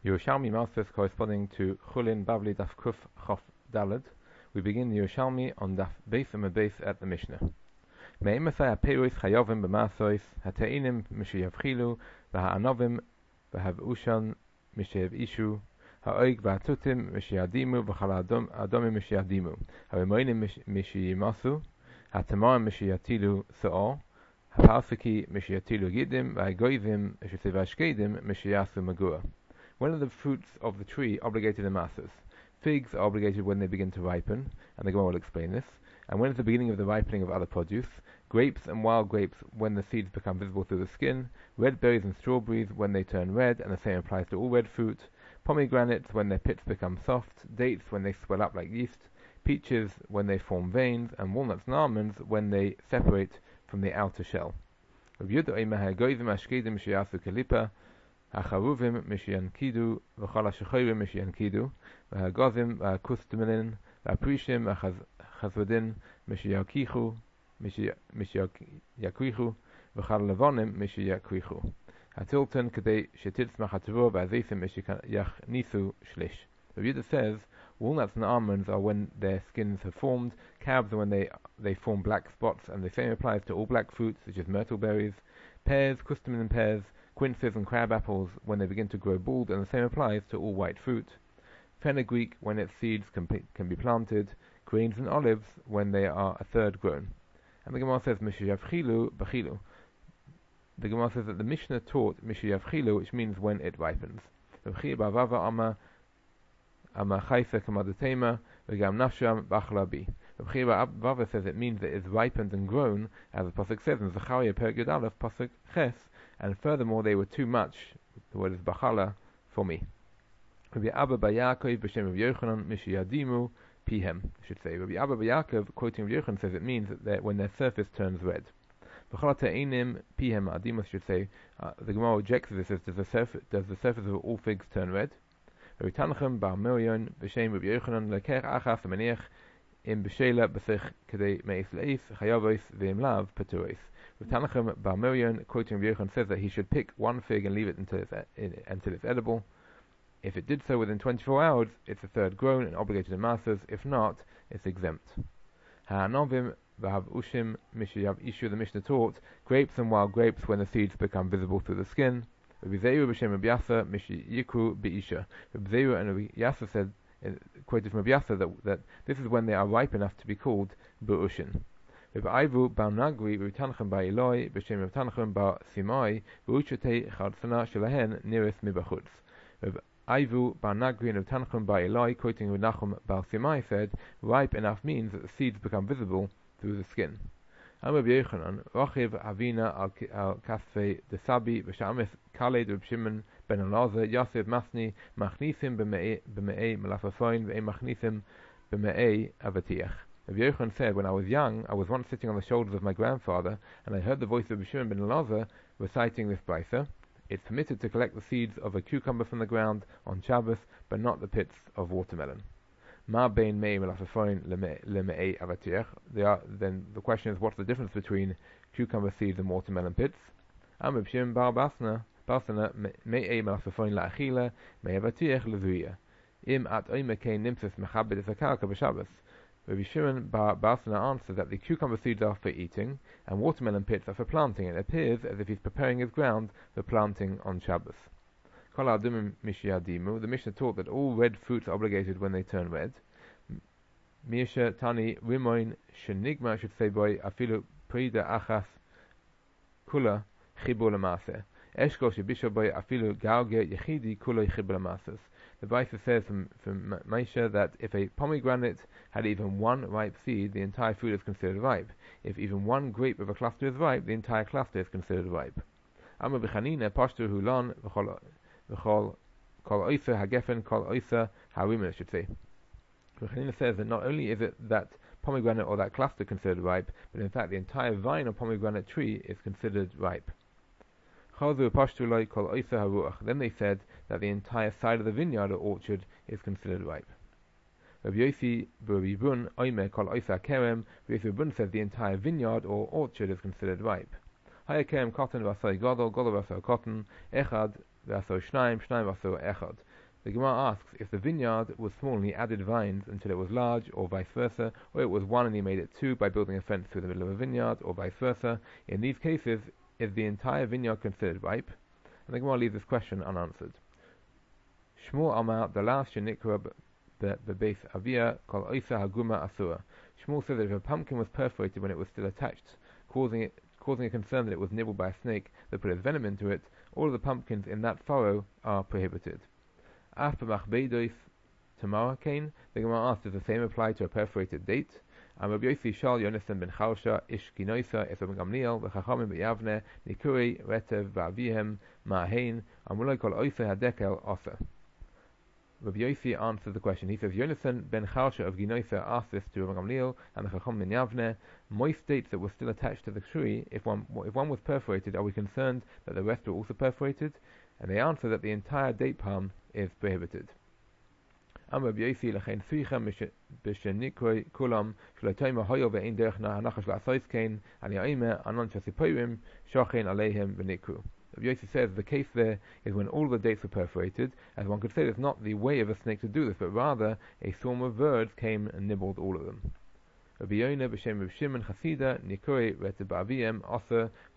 Yerushalmi Malthus corresponding to Chulin Bavli Daf Kuf Chof Dalad. We begin the Yerushalmi on Daf Beis and Beis at the Mishnah. Me'emasai ha'peiros chayovim b'masois ha'te'inim mishiyavchilu v'ha'anovim v'hav'ushan mishiyav'ishu ha'oig v'ha'tutim mishiyadimu v'chal ha'adomim mishiyadimu ha'remoinim mishiyimasu ha'tamarim mishiyatilu sa'or ha'palsiki mishiyatilu gidim v'ha'goivim v'ashkedim mishiyasu magua. When are the fruits of the tree obligated in masses? Figs are obligated when they begin to ripen, and the Gemara will explain this. And when is the beginning of the ripening of other produce? Grapes and wild grapes when the seeds become visible through the skin. Red berries and strawberries when they turn red, and the same applies to all red fruit. Pomegranates when their pits become soft. Dates when they swell up like yeast. Peaches when they form veins, and walnuts and almonds when they separate from the outer shell. Hacharuvim mishiyankidu v'chol ha'shechorim mishiyankidu v'hagozim v'hakustumilin v'haprishim v'chazvodin mishiyakrichu v'chal levonim mishiyakrichu hatilton kedei shetitzmach hatzvur v'azeisim mishiyachnisu shlish. The Yehuda says walnuts and almonds are when their skins have formed. Cabs are when they form black spots, and the same applies to all black fruits such as myrtle berries. Pears, kustumilin pears, quinces and crab apples when they begin to grow bald, and the same applies to all white fruit. Fenugreek when its seeds can be planted. Grains and olives when they are a third grown. And the Gemara says Mishiyavchilu b'chilu. The Gemara says that the Mishnah taught Mishiyavchilu, which means when it ripens. Rabchi b'avava ama chaysa kamadatema v'gam nafsham b'achlabi. Rabchi b'avava says it means that it's ripened and grown, as the pasuk says in Zechariah Perek Yud Aleph pasuk ches. And furthermore, they were too much, the word is bachala, for me. Rabbi Abba bar Yaakov b'shem Rabbi Yochanan mishiyadimu pihem. I should say Rabbi Abba bar Yaakov, quoting Rabbi Yochanan, says it means that when their surface turns red. B'chala te'inim pihem adimus should say. The Gemara rejects this as does the surface of all figs turn red? Rabbi Tanchum bar Mirion b'shem Rabbi Yochanan leker achas ameniach im b'shela b'sech kedei meis leis chayavos v'im lav paturos. Tanachim bar Mirion, quoting Rabbi Yochanan, says that he should pick one fig and leave it until it's edible. If it did so within 24 hours, it's a third grown and obligated in masses. If not, it's exempt. Ha'anovim v'hav'ushim mishiyav'ishu, the Mishnah taught grapes and wild grapes when the seeds become visible through the skin. Rabbi Zeyu b'shem Rabbi Yasa mishiyikru b'isha. Rabbi Zeyu and Rabbi Yasa said, quoted from Rabbi Yasa, that this is when they are ripe enough to be called bu'ushin. Rabbi Ivu bar Nagri, Rabbi Tanchum bar Eloi, b'shem Rabbi Tanchum bar Simai, v'uchatei chadsana shelahen niris mibachutz. Rabbi Ivu bar Nagri and Rabbi Tanchum bar Eloi, quoting Rabbi Nachum bar Simai, said, ripe enough means that the seeds become visible through the skin. Rabbi Yochanan, Rochiv Havina al Kasfei Desabi, v'shamis Kaled Rabbi Shimon ben Elazar, Yosef Masni, machnisim b'me'ei melafafoin, ve'ei machnisim b'me'ei avatiach. Rabbi Yochanan said, when I was young, I was once sitting on the shoulders of my grandfather, and I heard the voice of Rabbi Shimon ben Elazar reciting this brisa. It's permitted to collect the seeds of a cucumber from the ground on Shabbos, but not the pits of watermelon. Ma bein mei melafafoin leme'ei avatiach. Then the question is, what's the difference between cucumber seeds and watermelon pits? Am Rabbi Shimon bar Basna me'ei melafafoin la'achila me'ei avatiach lezuya. Im at oimekein nimtzes mechabed es hakarka b'Shabbos. Rabbi Shimon bar Basna answered that the cucumber seeds are for eating, and watermelon pits are for planting. It appears as if he's preparing his ground for planting on Shabbos. Kol ha'adumim mishiyadimu. The Mishnah taught that all red fruits are obligated when they turn red. Mirsha tani rimoin shenigma, should say boy afilu prida achas kula chibur l'maseh. Eshkol shebisha boy afilu gauge yechidi kula chibur l'maseh. The Brisa says from Maisha that if a pomegranate had even one ripe seed, the entire fruit is considered ripe. If even one grape of a cluster is ripe, the entire cluster is considered ripe. Amar b'chanina pashtu hulon v'chol kol oisa hagefen kol oisa harimah, should say. B'chanina says that not only is it that pomegranate or that cluster considered ripe, but in fact the entire vine or pomegranate tree is considered ripe. Then they said that the entire side of the vineyard or orchard is considered ripe. Rabbi Yossi Rabbi Bun Oimer Kol Oisa Kerem. Rabbi Yossi Bun says the entire vineyard or orchard is considered ripe. Haya Kerem Cotton Vasoi Godol Godol Vasoi Cotton Echad Vasoi Shnaim Shnaim Vasoi Echad. The Gemara asks if the vineyard was small and he added vines until it was large, or vice versa, or it was one and he made it two by building a fence through the middle of a vineyard, or vice versa. In these cases, is the entire vineyard considered ripe? And the Gemara leaves this question unanswered. Shmuel Amar Dalas Shenikra Bebeis Avia Kol Oisa Haguma Asura. Shmuel says that if a pumpkin was perforated when it was still attached, causing a concern that it was nibbled by a snake that put its venom into it, all of the pumpkins in that furrow are prohibited. After Machbeidos Tamara Kane, the Gemara asks, does the same apply to a perforated date? Rabbi Yossi Shal Yonasan ben Charsha Ish Kinoisa Es Ben Gamliel V'Chachamim B'Yavne Nikuri Retev Ba'avihem Ma'ahein Amulai Kol Oisa Hadekel Osa. Rabbi Yossi answers the question. He says, Yonasan ben Charsha of Ginoisa asked this to Rabbi Gamliel and the Chacham ben Yavne. Moist dates that were still attached to the tree, if one was perforated, are we concerned that the rest were also perforated? And they answer that the entire date palm is prohibited. Rabbi Yossi Lachein Suichem B'Shenikoi Kulam Shloitayma Hoyo Ve'Ein Derech Nachash La'asois Kain Ani Aime Anon Shasipoyim Shochein Aleihem V'Nikru. Rabbi Yossi says the case there is when all the dates were perforated, as one could say it's not the way of a snake to do this, but rather a swarm of birds came and nibbled all of them. Rabbi Yonah B'Shem Rav Shimon Chasida Nikuri Reteb Ba'aviem Oser